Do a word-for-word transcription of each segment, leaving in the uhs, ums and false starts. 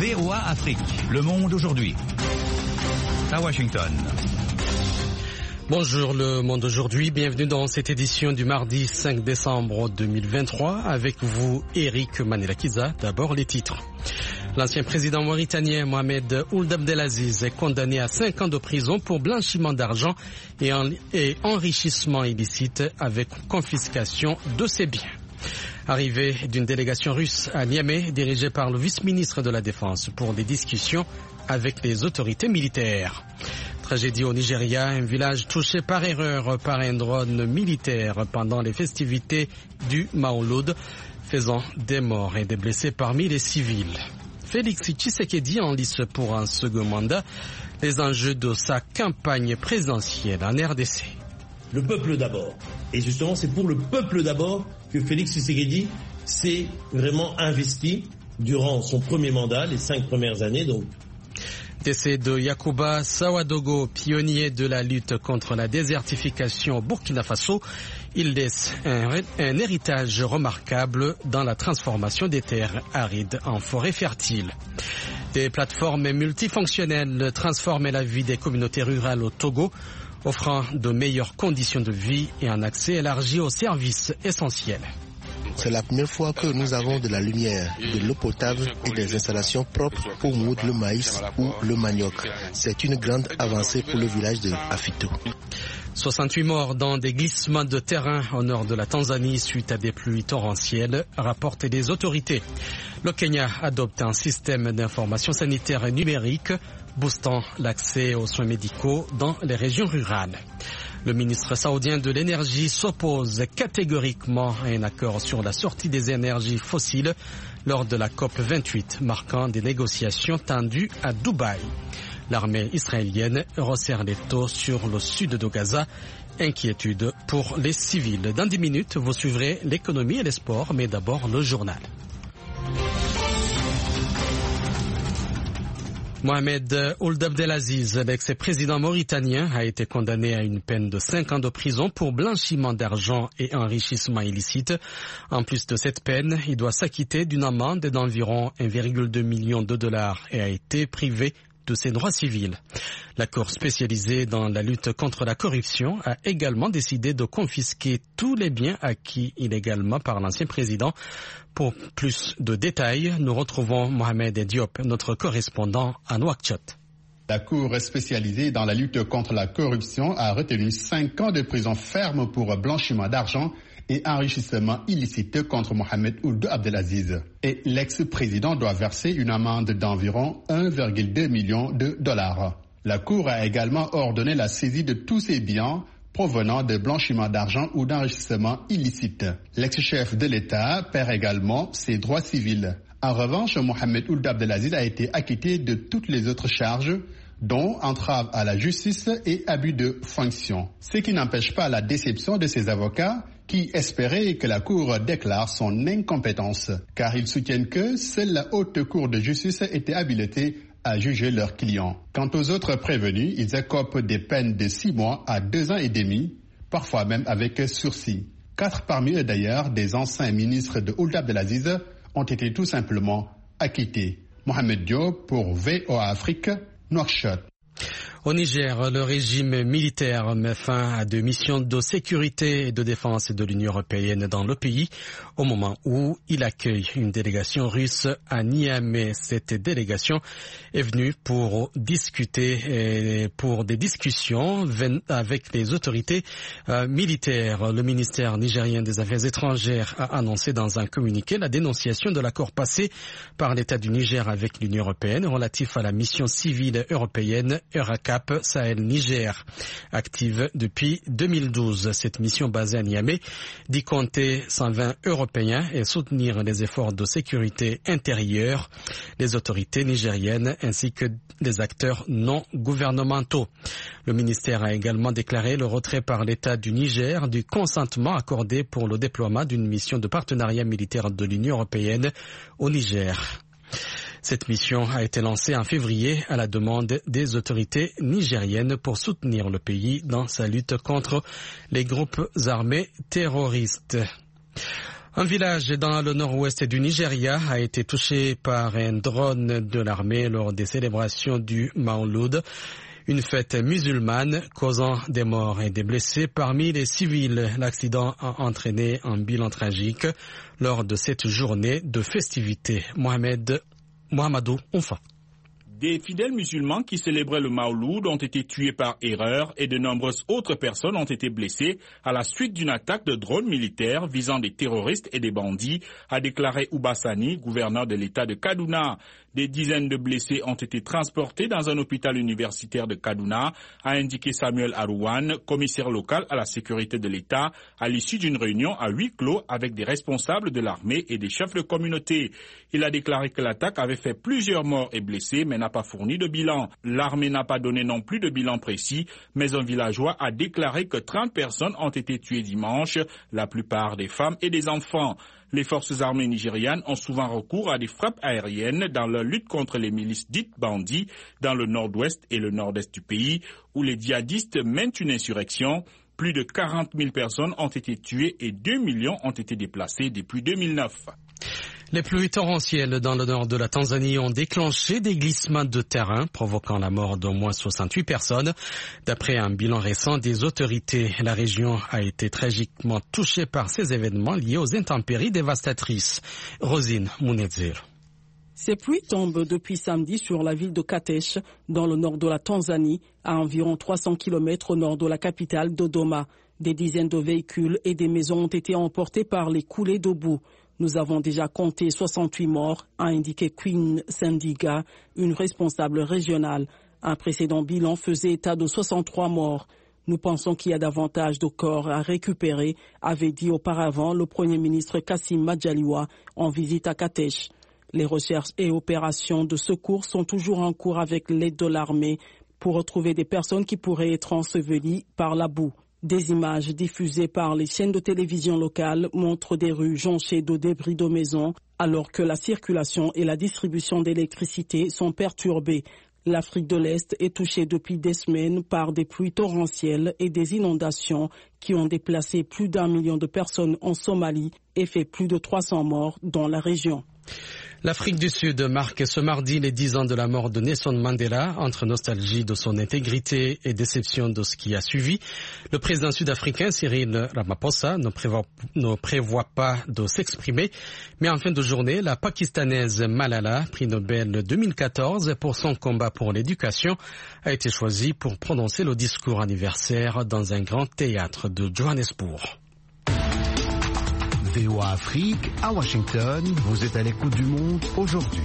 V O A Afrique, Le Monde aujourd'hui. À Washington. Bonjour Le Monde aujourd'hui, bienvenue dans cette édition du mardi cinq décembre deux mille vingt-trois. Avec vous, Eric Manelakiza. D'abord les titres. L'ancien président mauritanien Mohamed Ould Abdelaziz est condamné à cinq ans de prison pour blanchiment d'argent et, en, et enrichissement illicite avec confiscation de ses biens. Arrivée d'une délégation russe à Niamey, dirigée par le vice-ministre de la Défense pour des discussions avec les autorités militaires. Tragédie au Nigeria, un village touché par erreur par un drone militaire pendant les festivités du Maouloud, faisant des morts et des blessés parmi les civils. Félix Tshisekedi en lice pour un second mandat, les enjeux de sa campagne présidentielle en R D C. Le peuple d'abord. Et justement, c'est pour le peuple d'abord que Félix Tshisekedi s'est vraiment investi durant son premier mandat, les cinq premières années. Donc. Décès de Yacouba Sawadogo, pionnier de la lutte contre la désertification au Burkina Faso. Il laisse un, un héritage remarquable dans la transformation des terres arides en forêts fertiles. Des plateformes multifonctionnelles transforment la vie des communautés rurales au Togo, offrant de meilleures conditions de vie et un accès élargi aux services essentiels. C'est la première fois que nous avons de la lumière, de l'eau potable et des installations propres pour moudre le maïs ou le manioc. C'est une grande avancée pour le village de Afito. soixante-huit morts dans des glissements de terrain au nord de la Tanzanie suite à des pluies torrentielles, rapportent les autorités. Le Kenya adopte un système d'information sanitaire numérique, boostant l'accès aux soins médicaux dans les régions rurales. Le ministre saoudien de l'énergie s'oppose catégoriquement à un accord sur la sortie des énergies fossiles lors de la COP vingt-huit, marquant des négociations tendues à Dubaï. L'armée israélienne resserre les taux sur le sud de Gaza. Inquiétude pour les civils. Dans dix minutes, vous suivrez l'économie et les sports, mais d'abord le journal. Mohamed Ould Abdelaziz, l'ex-président mauritanien, a été condamné à une peine de cinq ans de prison pour blanchiment d'argent et enrichissement illicite. En plus de cette peine, il doit s'acquitter d'une amende d'environ un virgule deux million de dollars et a été privé de ses droits civils. La Cour spécialisée dans la lutte contre la corruption a également décidé de confisquer tous les biens acquis illégalement par l'ancien président. Pour plus de détails, nous retrouvons Mohamed Diop, notre correspondant à Nouakchott. La Cour spécialisée dans la lutte contre la corruption a retenu cinq ans de prison ferme pour blanchiment d'argent et enrichissement illicite contre Mohamed Ould Abdelaziz. Et l'ex-président doit verser une amende d'environ un virgule deux million de dollars. La Cour a également ordonné la saisie de tous ces biens provenant de blanchiment d'argent ou d'enrichissement illicite. L'ex-chef de l'État perd également ses droits civils. En revanche, Mohamed Ould Abdelaziz a été acquitté de toutes les autres charges, dont entrave à la justice et abus de fonction. Ce qui n'empêche pas la déception de ses avocats qui espéraient que la Cour déclare son incompétence, car ils soutiennent que seule la haute cour de justice était habilitée à juger leurs clients. Quant aux autres prévenus, ils écopent des peines de six mois à deux ans et demi, parfois même avec sursis. Quatre parmi eux d'ailleurs, des anciens ministres de Ould Abdelaziz, ont été tout simplement acquittés. Mohamed Diop pour V O A Afrique, Nouakchott. Au Niger, le régime militaire met fin à deux missions de sécurité et de défense de l'Union européenne dans le pays au moment où il accueille une délégation russe à Niamey. Cette délégation est venue pour discuter et pour des discussions avec les autorités euh, militaires. Le ministère nigérien des Affaires étrangères a annoncé dans un communiqué la dénonciation de l'accord passé par l'État du Niger avec l'Union européenne relatif à la mission civile européenne EURACAP Sahel-Niger, active depuis deux mille douze. Cette mission basée à Niamey dit compter cent vingt Européens et soutenir les efforts de sécurité intérieure des autorités nigériennes ainsi que des acteurs non gouvernementaux. Le ministère a également déclaré le retrait par l'État du Niger du consentement accordé pour le déploiement d'une mission de partenariat militaire de l'Union européenne au Niger. Cette mission a été lancée en février à la demande des autorités nigériennes pour soutenir le pays dans sa lutte contre les groupes armés terroristes. Un village dans le nord-ouest du Nigeria a été touché par un drone de l'armée lors des célébrations du Maouloud, une fête musulmane causant des morts et des blessés parmi les civils. L'accident a entraîné un bilan tragique lors de cette journée de festivités. Mohamed Mohamedou Onfa. Des fidèles musulmans qui célébraient le Maouloud ont été tués par erreur et de nombreuses autres personnes ont été blessées à la suite d'une attaque de drones militaires visant des terroristes et des bandits, a déclaré Ubasani, gouverneur de l'État de Kaduna. Des dizaines de blessés ont été transportés dans un hôpital universitaire de Kaduna, a indiqué Samuel Arouane, commissaire local à la sécurité de l'État, à l'issue d'une réunion à huis clos avec des responsables de l'armée et des chefs de communauté. Il a déclaré que l'attaque avait fait plusieurs morts et blessés, mais n'a pas fourni de bilan. L'armée n'a pas donné non plus de bilan précis, mais un villageois a déclaré que trente personnes ont été tuées dimanche, la plupart des femmes et des enfants. Les forces armées nigérianes ont souvent recours à des frappes aériennes dans leur lutte contre les milices dites bandits dans le nord-ouest et le nord-est du pays, où les djihadistes mènent une insurrection. Plus de quarante mille personnes ont été tuées et deux millions ont été déplacés depuis deux mille neuf. Les pluies torrentielles dans le nord de la Tanzanie ont déclenché des glissements de terrain, provoquant la mort d'au moins soixante-huit personnes. D'après un bilan récent des autorités, la région a été tragiquement touchée par ces événements liés aux intempéries dévastatrices. Rosine Mounezir. Ces pluies tombent depuis samedi sur la ville de Katesh, dans le nord de la Tanzanie, à environ trois cents kilomètres au nord de la capitale Dodoma. Des dizaines de véhicules et des maisons ont été emportés par les coulées de boue. Nous avons déjà compté soixante-huit morts, a indiqué Queen Sendiga, une responsable régionale. Un précédent bilan faisait état de soixante-trois morts. Nous pensons qu'il y a davantage de corps à récupérer, avait dit auparavant le Premier ministre Kassim Majaliwa en visite à Katesh. Les recherches et opérations de secours sont toujours en cours avec l'aide de l'armée pour retrouver des personnes qui pourraient être ensevelies par la boue. Des images diffusées par les chaînes de télévision locales montrent des rues jonchées de débris de maisons alors que la circulation et la distribution d'électricité sont perturbées. L'Afrique de l'Est est touchée depuis des semaines par des pluies torrentielles et des inondations qui ont déplacé plus d'un million de personnes en Somalie et fait plus de trois cents morts dans la région. L'Afrique du Sud marque ce mardi les dix ans de la mort de Nelson Mandela. Entre nostalgie de son intégrité et déception de ce qui a suivi, le président sud-africain Cyril Ramaphosa ne prévoit, ne prévoit pas de s'exprimer. Mais en fin de journée, la Pakistanaise Malala, prix Nobel deux mille quatorze pour son combat pour l'éducation, a été choisie pour prononcer le discours anniversaire dans un grand théâtre de Johannesburg. V O A Afrique, à Washington, vous êtes à l'écoute du monde aujourd'hui.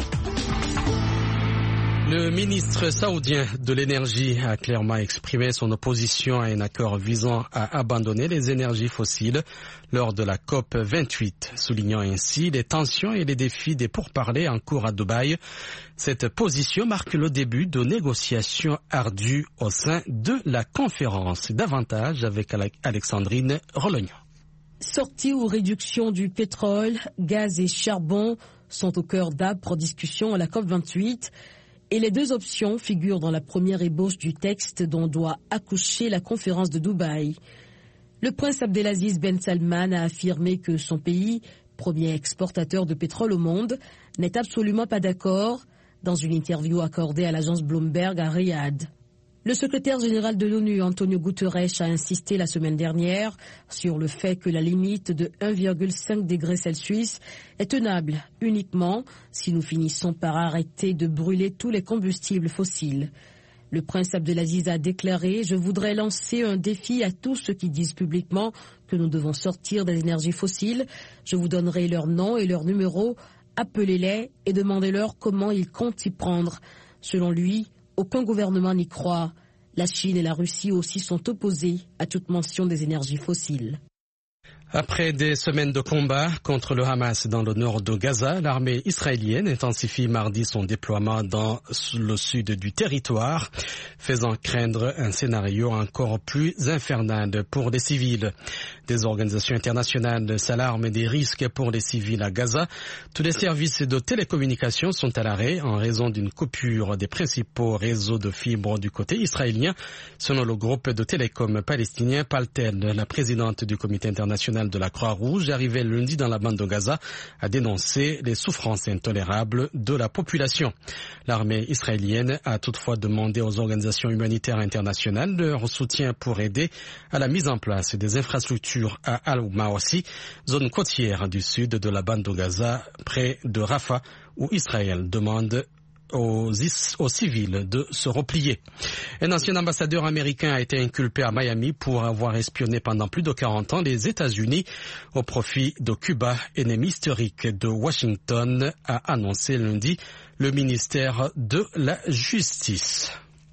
Le ministre saoudien de l'énergie a clairement exprimé son opposition à un accord visant à abandonner les énergies fossiles lors de la COP vingt-huit, soulignant ainsi les tensions et les défis des pourparlers en cours à Dubaï. Cette position marque le début de négociations ardues au sein de la conférence. Davantage avec Alexandrine Rolognon. Sortie ou réduction du pétrole, gaz et charbon sont au cœur d'âpres discussions à la COP vingt-huit et les deux options figurent dans la première ébauche du texte dont doit accoucher la conférence de Dubaï. Le prince Abdelaziz Ben Salman a affirmé que son pays, premier exportateur de pétrole au monde, n'est absolument pas d'accord dans une interview accordée à l'agence Bloomberg à Riyad. Le secrétaire général de l'ONU, Antonio Guterres, a insisté la semaine dernière sur le fait que la limite de un virgule cinq degrés Celsius est tenable uniquement si nous finissons par arrêter de brûler tous les combustibles fossiles. Le prince Abdelaziz a déclaré « Je voudrais lancer un défi à tous ceux qui disent publiquement que nous devons sortir des énergies fossiles. Je vous donnerai leur nom et leur numéro. Appelez-les et demandez-leur comment ils comptent y prendre. » Selon lui, aucun gouvernement n'y croit. La Chine et la Russie aussi sont opposés à toute mention des énergies fossiles. Après des semaines de combat contre le Hamas dans le nord de Gaza, l'armée israélienne intensifie mardi son déploiement dans le sud du territoire, faisant craindre un scénario encore plus infernal pour les civils. Des organisations internationales s'alarment des risques pour les civils à Gaza. Tous les services de télécommunications sont à l'arrêt en raison d'une coupure des principaux réseaux de fibres du côté israélien. Selon le groupe de télécom palestinien Paltel, la présidente du comité international de la Croix-Rouge, arrivée lundi dans la bande de Gaza, a dénoncé les souffrances intolérables de la population. L'armée israélienne a toutefois demandé aux organisations humanitaires internationales leur soutien pour aider à la mise en place des infrastructures à Al-Mawasi, zone côtière du sud de la bande de Gaza, près de Rafah, où Israël demande Aux, aux civils de se replier. Un ancien ambassadeur américain a été inculpé à Miami pour avoir espionné pendant plus de quarante ans les États-Unis au profit de Cuba, ennemi historique de Washington, a annoncé lundi le ministère de la Justice.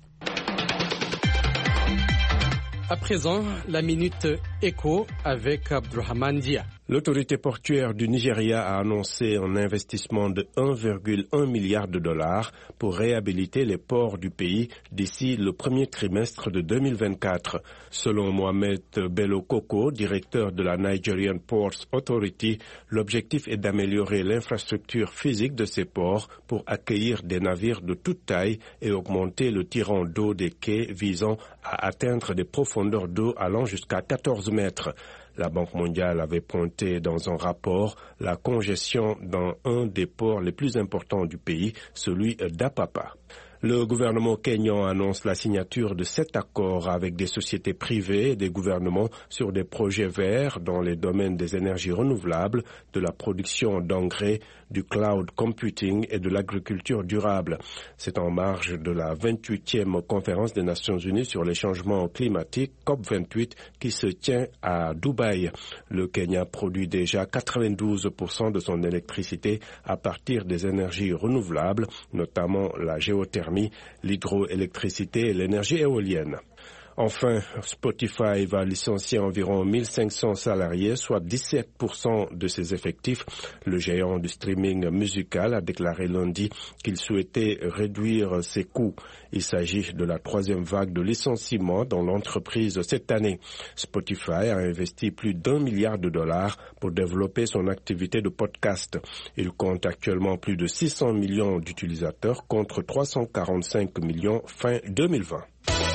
À présent, la Minute Éco avec Abdurrahman Dia. L'autorité portuaire du Nigeria a annoncé un investissement de un virgule un milliard de dollars pour réhabiliter les ports du pays d'ici le premier trimestre de deux mille vingt-quatre. Selon Mohamed Bello Koko, directeur de la Nigerian Ports Authority, l'objectif est d'améliorer l'infrastructure physique de ces ports pour accueillir des navires de toute taille et augmenter le tirant d'eau des quais visant à atteindre des profondeurs d'eau allant jusqu'à quatorze mètres. La Banque mondiale avait pointé dans un rapport la congestion dans un des ports les plus importants du pays, celui d'Apapa. Le gouvernement kényan annonce la signature de sept accords avec des sociétés privées et des gouvernements sur des projets verts dans les domaines des énergies renouvelables, de la production d'engrais, du cloud computing et de l'agriculture durable. C'est en marge de la vingt-huitième conférence des Nations Unies sur les changements climatiques, C O P vingt-huit, qui se tient à Dubaï. Le Kenya produit déjà quatre-vingt-douze pour cent de son électricité à partir des énergies renouvelables, notamment la géothermie, l'hydroélectricité et l'énergie éolienne. Enfin, Spotify va licencier environ mille cinq cents salariés, soit dix-sept pour cent de ses effectifs. Le géant du streaming musical a déclaré lundi qu'il souhaitait réduire ses coûts. Il s'agit de la troisième vague de licenciements dans l'entreprise cette année. Spotify a investi plus d'un milliard de dollars pour développer son activité de podcast. Il compte actuellement plus de six cents millions d'utilisateurs contre trois cent quarante-cinq millions fin deux mille vingt.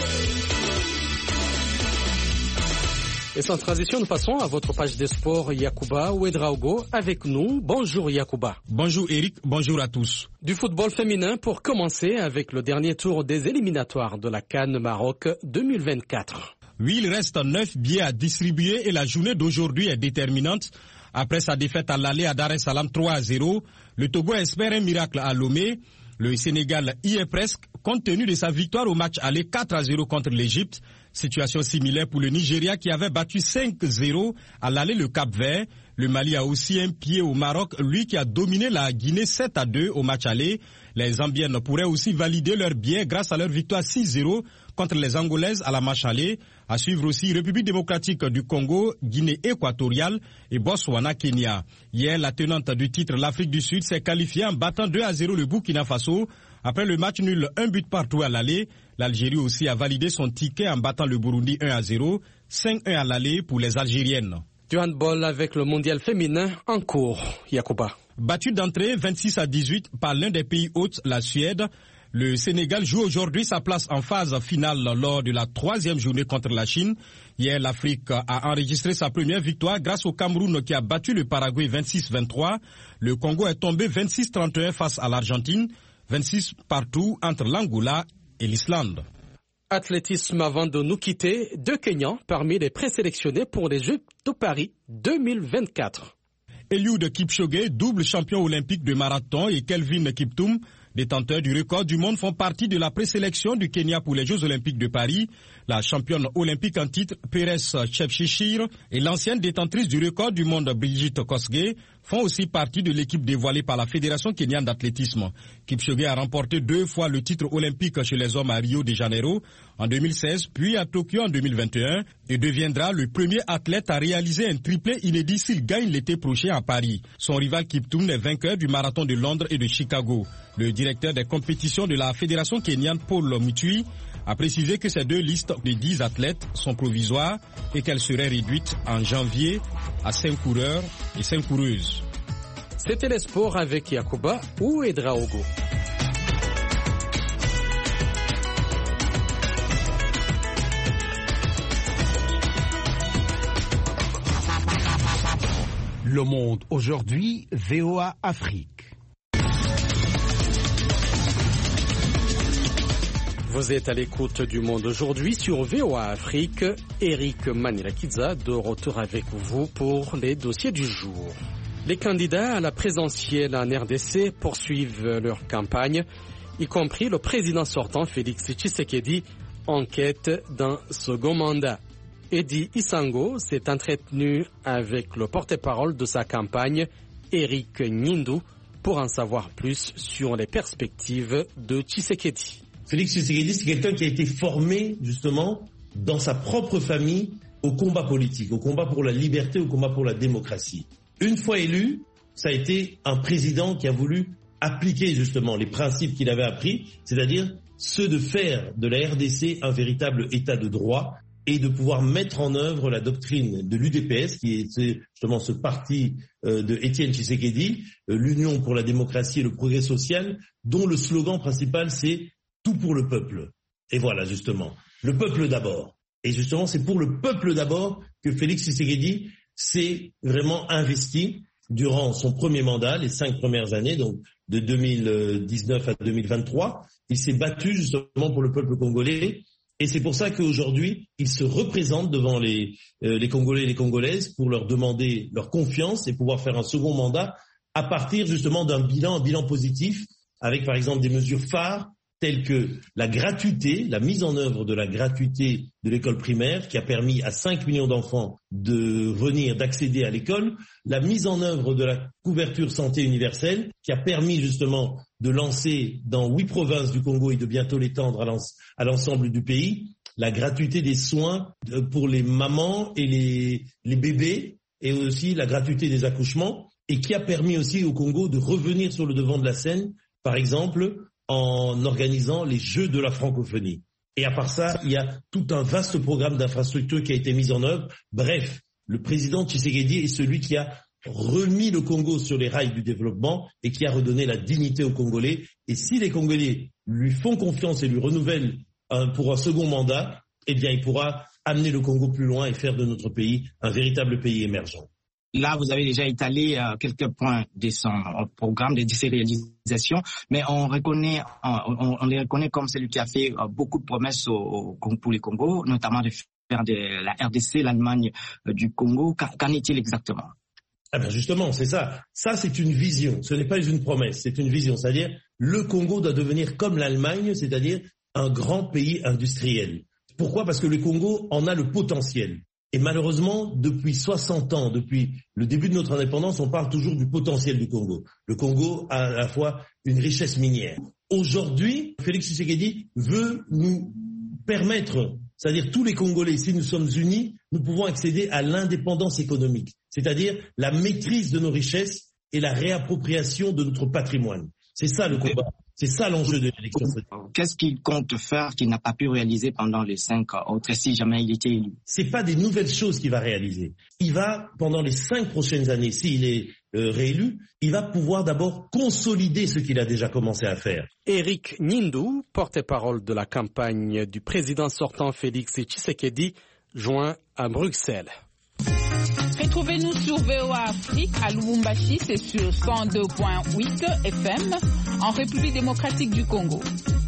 Et sans transition, nous passons à votre page des sports, Yacouba Ouedraogo avec nous. Bonjour Yacouba. Bonjour Eric, bonjour à tous. Du football féminin pour commencer avec le dernier tour des éliminatoires de la CAN Maroc deux mille vingt-quatre. Oui, il reste neuf billets à distribuer et la journée d'aujourd'hui est déterminante. Après sa défaite à l'aller à Dar es Salaam trois à zéro, le Togo espère un miracle à Lomé. Le Sénégal y est presque, compte tenu de sa victoire au match aller quatre à zéro contre l'Égypte. Situation similaire pour le Nigeria qui avait battu cinq zéro à l'aller le Cap-Vert. Le Mali a aussi un pied au Maroc, lui qui a dominé la Guinée sept à deux au match aller. Les Zambiennes pourraient aussi valider leur billet grâce à leur victoire six zéro contre les Angolaises à la match aller. À suivre aussi République démocratique du Congo, Guinée équatoriale et Botswana-Kenya. Hier, la tenante du titre, l'Afrique du Sud, s'est qualifiée en battant deux à zéro le Burkina Faso. Après le match nul, un but partout à l'aller. L'Algérie aussi a validé son ticket en battant le Burundi un à zéro, cinq un à l'aller pour les Algériennes. Du handball avec le mondial féminin en cours, Yacouba. Battu d'entrée vingt-six à dix-huit par l'un des pays hôtes, la Suède, le Sénégal joue aujourd'hui sa place en phase finale lors de la troisième journée contre la Chine. Hier, l'Afrique a enregistré sa première victoire grâce au Cameroun qui a battu le Paraguay vingt-six vingt-trois. Le Congo est tombé vingt-six trente et un face à l'Argentine, vingt-six partout entre l'Angola et l'Islande. Athlétisme avant de nous quitter, deux Kenyans parmi les présélectionnés pour les Jeux de Paris deux mille vingt-quatre. Eliud Kipchoge, double champion olympique de marathon, et Kelvin Kiptum, détenteurs du record du monde, font partie de la présélection du Kenya pour les Jeux olympiques de Paris. La championne olympique en titre, Perez Chepchirchir, et l'ancienne détentrice du record du monde, Brigitte Kosgei, font aussi partie de l'équipe dévoilée par la Fédération kenyane d'athlétisme. Kipchoge a remporté deux fois le titre olympique chez les hommes à Rio de Janeiro en deux mille seize, puis à Tokyo en deux mille vingt et un, et deviendra le premier athlète à réaliser un triplé inédit s'il gagne l'été prochain à Paris. Son rival Kiptum est vainqueur du marathon de Londres et de Chicago. Le directeur des compétitions de la Fédération kenyane, Paul Mutui, a précisé que ces deux listes de dix athlètes sont provisoires et qu'elles seraient réduites en janvier à cinq coureurs et cinq coureuses. C'était les sports avec Yacouba ou Edraogo. Le Monde aujourd'hui, V O A Afrique. Vous êtes à l'écoute du Monde aujourd'hui sur V O A Afrique. Eric Manirakidza de retour avec vous pour les dossiers du jour. Les candidats à la présidentielle en R D C poursuivent leur campagne, y compris le président sortant Félix Tshisekedi, en quête d'un second mandat. Eddie Isango s'est entretenu avec le porte-parole de sa campagne, Eric Nyindu, pour en savoir plus sur les perspectives de Tshisekedi. Félix Tshisekedi, c'est quelqu'un qui a été formé justement dans sa propre famille au combat politique, au combat pour la liberté, au combat pour la démocratie. Une fois élu, ça a été un président qui a voulu appliquer justement les principes qu'il avait appris, c'est-à-dire ceux de faire de la R D C un véritable état de droit et de pouvoir mettre en œuvre la doctrine de l'U D P S, qui est justement ce parti de Étienne Tshisekedi, l'Union pour la démocratie et le progrès social, dont le slogan principal c'est « Tout pour le peuple ». Et voilà justement, le peuple d'abord. Et justement, c'est pour le peuple d'abord que Félix Tshisekedi s'est vraiment investi durant son premier mandat, les cinq premières années, donc de deux mille dix-neuf à deux mille vingt-trois. Il s'est battu justement pour le peuple congolais. Et c'est pour ça qu'aujourd'hui, il se représente devant les, euh, les Congolais et les Congolaises pour leur demander leur confiance et pouvoir faire un second mandat à partir justement d'un bilan, un bilan positif, avec par exemple des mesures phares telles que la gratuité, la mise en œuvre de la gratuité de l'école primaire qui a permis à cinq millions d'enfants de venir, d'accéder à l'école, la mise en œuvre de la couverture santé universelle qui a permis justement de lancer dans huit provinces du Congo et de bientôt l'étendre à l'ensemble du pays, la gratuité des soins pour les mamans et les, les bébés et aussi la gratuité des accouchements et qui a permis aussi au Congo de revenir sur le devant de la scène, par exemple, en organisant les Jeux de la francophonie. Et à part ça, il y a tout un vaste programme d'infrastructures qui a été mis en œuvre. Bref, le président Tshisekedi est celui qui a remis le Congo sur les rails du développement et qui a redonné la dignité aux Congolais. Et si les Congolais lui font confiance et lui renouvellent un, pour un second mandat, eh bien, il pourra amener le Congo plus loin et faire de notre pays un véritable pays émergent. Là, vous avez déjà étalé euh, quelques points de son euh, programme, de ses réalisations, mais on reconnaît, on, on les reconnaît comme celui qui a fait euh, beaucoup de promesses au, au, pour le Congo, notamment de faire de la R D C, l'Allemagne euh, du Congo. Qu'en est-il exactement? Ah ben justement, c'est ça. Ça, c'est une vision. Ce n'est pas une promesse, c'est une vision. C'est-à-dire, le Congo doit devenir comme l'Allemagne, c'est-à-dire un grand pays industriel. Pourquoi? Parce que le Congo en a le potentiel. Et malheureusement, depuis soixante ans, depuis le début de notre indépendance, on parle toujours du potentiel du Congo. Le Congo a à la fois une richesse minière. Aujourd'hui, Félix Tshisekedi veut nous permettre, c'est-à-dire tous les Congolais, si nous sommes unis, nous pouvons accéder à l'indépendance économique, c'est-à-dire la maîtrise de nos richesses et la réappropriation de notre patrimoine. C'est ça le combat. C'est ça l'enjeu de l'élection. Qu'est-ce qu'il compte faire qu'il n'a pas pu réaliser pendant les cinq autres, si jamais il était élu? C'est pas des nouvelles choses qu'il va réaliser. Il va, pendant les cinq prochaines années, s'il est euh, réélu, il va pouvoir d'abord consolider ce qu'il a déjà commencé à faire. Eric Nyindu, porte-parole de la campagne du président sortant Félix Tshisekedi, joint à Bruxelles. Retrouvez-nous sur V O A Afrique à Lubumbashi, c'est sur cent deux virgule huit F M, en République démocratique du Congo.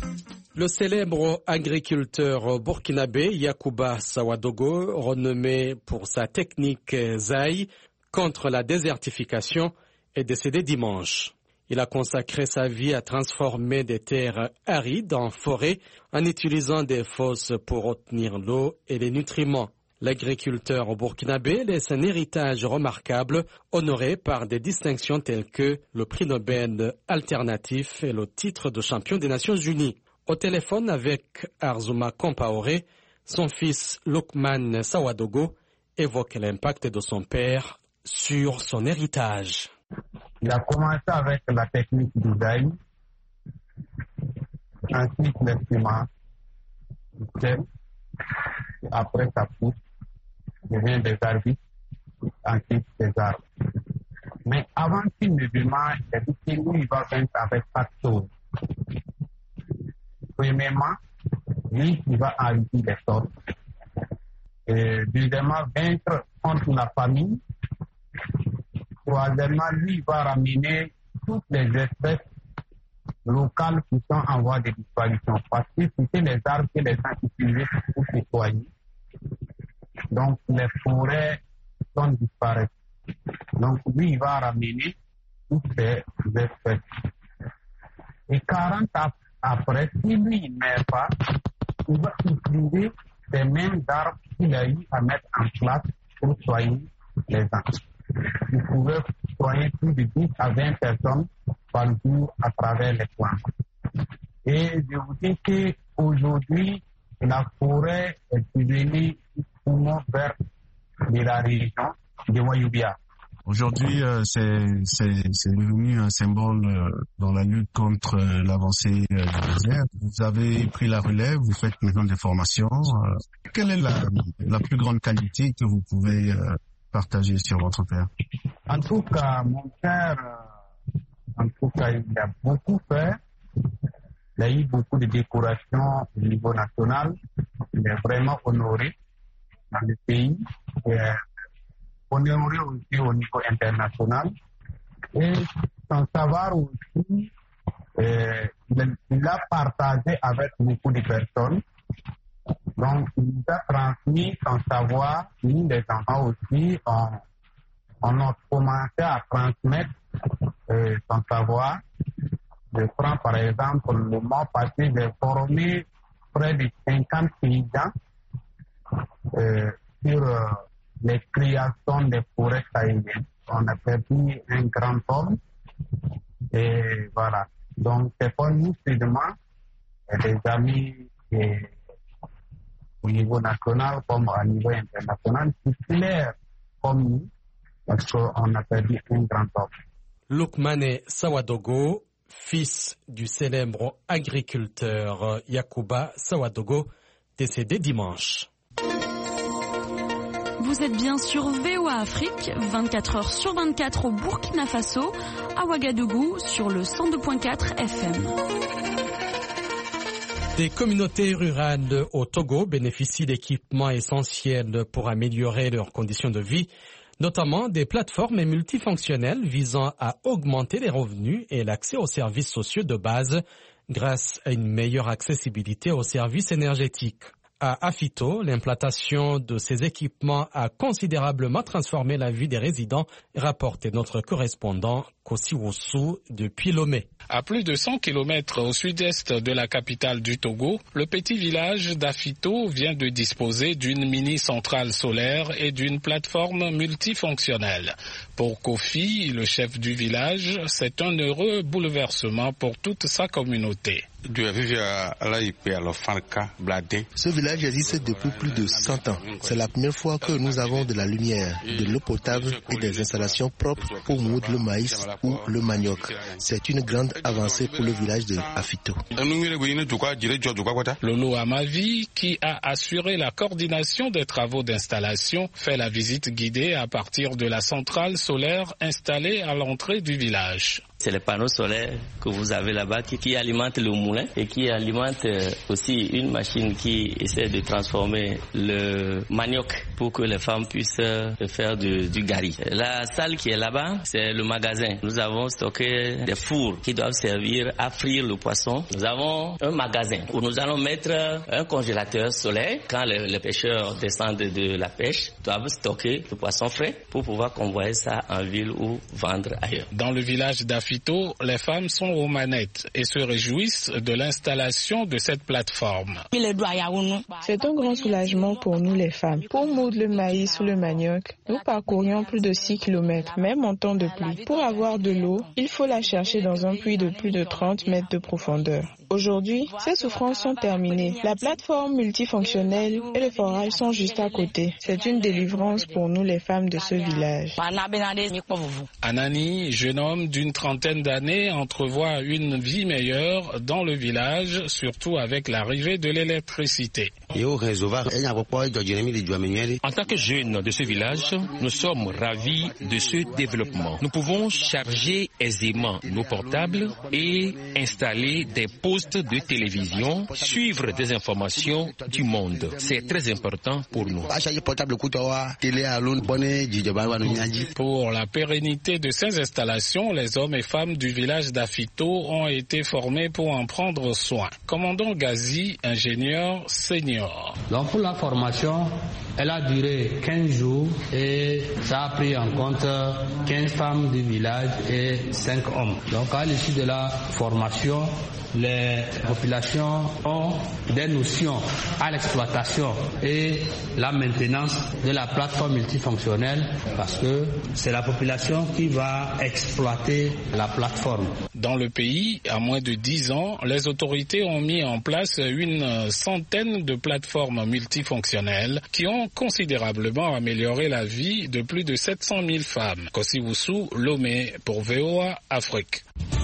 Le célèbre agriculteur burkinabé Yacouba Sawadogo, renommé pour sa technique Zaï contre la désertification, est décédé dimanche. Il a consacré sa vie à transformer des terres arides en forêts en utilisant des fosses pour retenir l'eau et les nutriments. L'agriculteur burkinabé laisse un héritage remarquable, honoré par des distinctions telles que le prix Nobel alternatif et le titre de champion des Nations Unies. Au téléphone avec Arzuma Compaoré, son fils Lukman Sawadogo évoque l'impact de son père sur son héritage. Il a commencé avec la technique du Zaï, ensuite le ciment, sème, après ça pousse, devient des arbustes, ensuite des arbres. Mais avant qu'il ne demande, il a dit que lui, il va vaincre avec quatre choses. Premièrement, lui, il va enrichir les sols. Et deuxièmement, vaincre contre la famille. Troisièmement, lui, il va ramener toutes les espèces locales qui sont en voie de disparition. Parce que c'était les arbres que les gens utilisaient pour se soigner. Donc, les forêts sont disparaissent. Donc, lui, il va ramener toutes ces espèces. Et quarante ans après, si lui, il ne meurt pas, il va utiliser ces mêmes arbres qu'il a eu à mettre en place pour soigner les gens. Il pouvait soigner plus de dix à vingt personnes par jour à travers les plantes. Et je vous dis qu'aujourd'hui, la forêt est devenue un poumon vert de la région de Wayubia. Aujourd'hui, euh, c'est, c'est, c'est devenu un symbole euh, dans la lutte contre euh, l'avancée euh, du désert. Vous avez pris la relève, vous faites maintenant des formations. Euh, quelle est la, la plus grande qualité que vous pouvez euh, partager sur votre père? En tout cas, mon père, euh, en tout cas, il a beaucoup fait. Il a eu beaucoup de décorations au niveau national. Il est vraiment honoré dans le pays. Et, euh, honoré aussi au niveau international. Et sans savoir aussi, euh, il, il a partagé avec beaucoup de personnes. Donc, il nous a transmis son savoir. Nous, les enfants aussi, on, on a commencé à transmettre euh, son savoir. Je prends par exemple le mois passé, j'ai formé près de cinquante paysans euh, sur euh, les créations des forêts sahéliennes. On a perdu un grand homme. Et voilà. Donc, c'est pas nous seulement, des amis et, au niveau national comme au niveau international, qui plairent comme nous, parce qu'on a perdu un grand homme. Lukmane Sawadogo, fils du célèbre agriculteur Yakuba Sawadogo, décédé dimanche. Vous êtes bien sur V O A Afrique, vingt-quatre heures sur vingt-quatre au Burkina Faso, à Ouagadougou sur le cent deux virgule quatre F M. Des communautés rurales au Togo bénéficient d'équipements essentiels pour améliorer leurs conditions de vie, notamment des plateformes multifonctionnelles visant à augmenter les revenus et l'accès aux services sociaux de base grâce à une meilleure accessibilité aux services énergétiques. À Afito, l'implantation de ces équipements a considérablement transformé la vie des résidents, rapporte notre correspondant Kossi Wossou depuis Lomé. À plus de cent kilomètres au sud-est de la capitale du Togo, le petit village d'Afito vient de disposer d'une mini-centrale solaire et d'une plateforme multifonctionnelle. Pour Kofi, le chef du village, c'est un heureux bouleversement pour toute sa communauté. Ce village existe depuis plus de cent ans. C'est la première fois que nous avons de la lumière, de l'eau potable et des installations propres pour moudre le maïs ou le manioc. C'est une grande avancée pour le village de Afito. Lolo Amavi, qui a assuré la coordination des travaux d'installation, fait la visite guidée à partir de la centrale solaire installée à l'entrée du village. C'est les panneaux solaires que vous avez là-bas qui, qui alimentent le moulin et qui alimentent aussi une machine qui essaie de transformer le manioc pour que les femmes puissent faire du, du gari. La salle qui est là-bas, c'est le magasin. Nous avons stocké des fours qui doivent servir à frire le poisson. Nous avons un magasin où nous allons mettre un congélateur solaire. Quand les, les pêcheurs descendent de la pêche, ils doivent stocker le poisson frais pour pouvoir convoyer ça en ville ou vendre ailleurs. Dans le village d'Afito, les femmes sont aux manettes et se réjouissent de l'installation de cette plateforme. C'est un grand soulagement pour nous les femmes. Pour moudre le maïs ou le manioc, nous parcourions plus de six kilomètres, même en temps de pluie. Pour avoir de l'eau, il faut la chercher dans un puits de plus de trente mètres de profondeur. Aujourd'hui, ces souffrances sont terminées. La plateforme multifonctionnelle et le forage sont juste à côté. C'est une délivrance pour nous les femmes de ce village. Anani, jeune homme d'une trentaine trentaine d'années entrevoit une vie meilleure dans le village, surtout avec l'arrivée de l'électricité. En tant que jeunes de ce village, nous sommes ravis de ce développement. Nous pouvons charger aisément nos portables et installer des postes de télévision, suivre des informations du monde. C'est très important pour nous. Pour la pérennité de ces installations, les hommes et femmes du village d'Afito ont été formés pour en prendre soin. Commandant Gazi, ingénieur senior. Donc pour la formation, elle a duré quinze jours et ça a pris en compte quinze femmes du village et cinq hommes. Donc à l'issue de la formation, les populations ont des notions à l'exploitation et la maintenance de la plateforme multifonctionnelle parce que c'est la population qui va exploiter la plateforme. Dans le pays, à moins de dix ans, les autorités ont mis en place une centaine de plateformes multifonctionnelles qui ont considérablement amélioré la vie de plus de sept cent mille femmes. Kossi Woussou, Lomé pour V O A Afrique.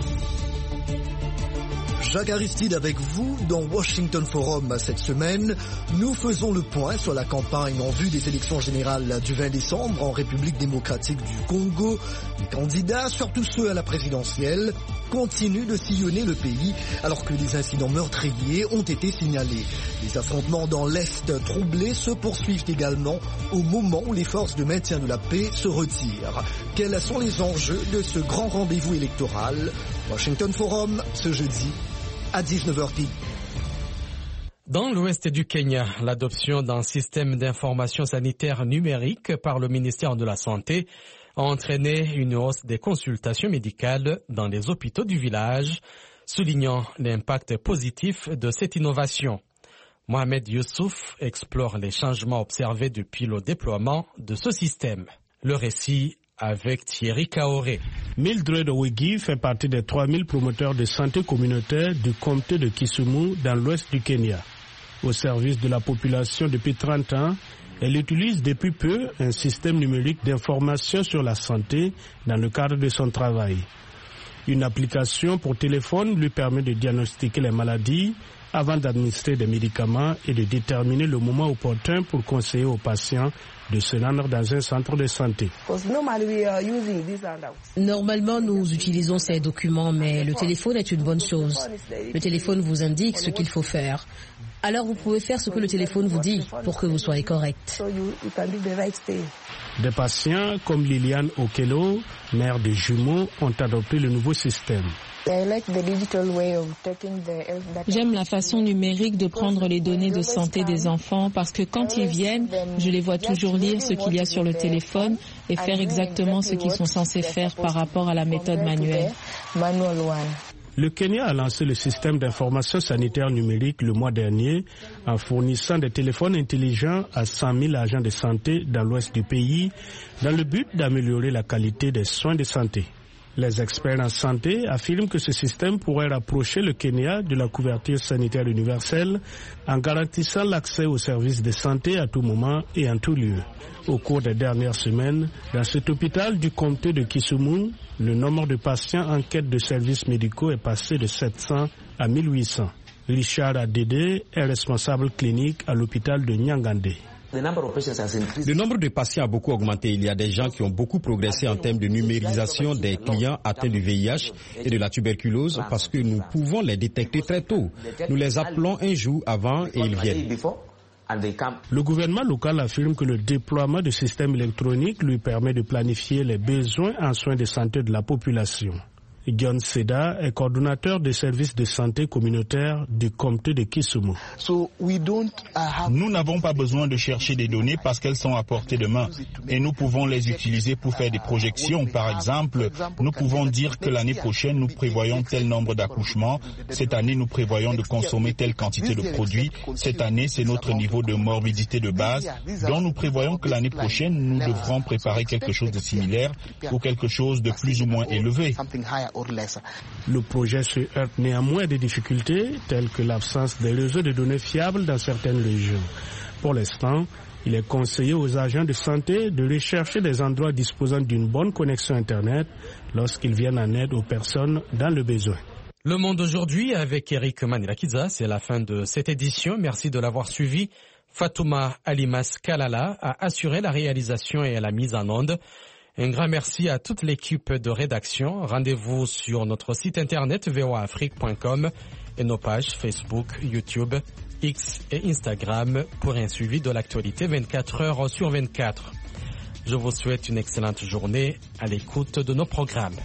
Jacques Aristide avec vous dans Washington Forum cette semaine. Nous faisons le point sur la campagne en vue des élections générales du vingt décembre en République démocratique du Congo. Les candidats, surtout ceux à la présidentielle, continuent de sillonner le pays alors que des incidents meurtriers ont été signalés. Les affrontements dans l'Est troublé se poursuivent également au moment où les forces de maintien de la paix se retirent. Quels sont les enjeux de ce grand rendez-vous électoral? Washington Forum ce jeudi à dix-neuf heures pile. Dans l'ouest du Kenya, l'adoption d'un système d'information sanitaire numérique par le ministère de la Santé a entraîné une hausse des consultations médicales dans les hôpitaux du village, soulignant l'impact positif de cette innovation. Mohamed Youssouf explore les changements observés depuis le déploiement de ce système. Le récit avec Thierry Kaoré. Mildred Owegi fait partie des trois mille promoteurs de santé communautaire du comté de Kisumu dans l'ouest du Kenya. Au service de la population depuis trente ans, elle utilise depuis peu un système numérique d'information sur la santé dans le cadre de son travail. Une application pour téléphone lui permet de diagnostiquer les maladies avant d'administrer des médicaments et de déterminer le moment opportun pour conseiller aux patients de se rendre dans un centre de santé. Normalement, nous utilisons ces documents, mais le téléphone est une bonne chose. Le téléphone vous indique ce qu'il faut faire. Alors vous pouvez faire ce que le téléphone vous dit pour que vous soyez correct. Des patients comme Liliane Okelo, mère de jumeaux, ont adopté le nouveau système. J'aime la façon numérique de prendre les données de santé des enfants parce que quand ils viennent, je les vois toujours lire ce qu'il y a sur le téléphone et faire exactement ce qu'ils sont censés faire par rapport à la méthode manuelle. Le Kenya a lancé le système d'information sanitaire numérique le mois dernier en fournissant des téléphones intelligents à cent mille agents de santé dans l'ouest du pays dans le but d'améliorer la qualité des soins de santé. Les experts en santé affirment que ce système pourrait rapprocher le Kenya de la couverture sanitaire universelle en garantissant l'accès aux services de santé à tout moment et en tout lieu. Au cours des dernières semaines, dans cet hôpital du comté de Kisumu, le nombre de patients en quête de services médicaux est passé de sept cents à mille huit cents. Richard Adede est responsable clinique à l'hôpital de Nyangande. Le nombre de patients a beaucoup augmenté. Il y a des gens qui ont beaucoup progressé en termes de numérisation des clients atteints du V I H et de la tuberculose parce que nous pouvons les détecter très tôt. Nous les appelons un jour avant et ils viennent. Le gouvernement local affirme que le déploiement de systèmes électroniques lui permet de planifier les besoins en soins de santé de la population. John Seda est coordonnateur des services de santé communautaire du comté de Kisumu. Nous n'avons pas besoin de chercher des données parce qu'elles sont à portée de main et nous pouvons les utiliser pour faire des projections. Par exemple, nous pouvons dire que l'année prochaine, nous prévoyons tel nombre d'accouchements. Cette année, nous prévoyons de consommer telle quantité de produits. Cette année, c'est notre niveau de morbidité de base. Donc, nous prévoyons que l'année prochaine, nous devrons préparer quelque chose de similaire ou quelque chose de plus ou moins élevé. Le projet se heurte néanmoins à des difficultés telles que l'absence des réseaux de données fiables dans certaines régions. Pour l'instant, il est conseillé aux agents de santé de rechercher des endroits disposant d'une bonne connexion Internet lorsqu'ils viennent en aide aux personnes dans le besoin. Le Monde aujourd'hui avec Eric Manilakiza, c'est la fin de cette édition. Merci de l'avoir suivi. Fatouma Alimas Kalala a assuré la réalisation et la mise en onde. Un grand merci à toute l'équipe de rédaction. Rendez-vous sur notre site internet v o a afrique point com et nos pages Facebook, YouTube, X et Instagram pour un suivi de l'actualité vingt-quatre heures sur vingt-quatre. Je vous souhaite une excellente journée à l'écoute de nos programmes.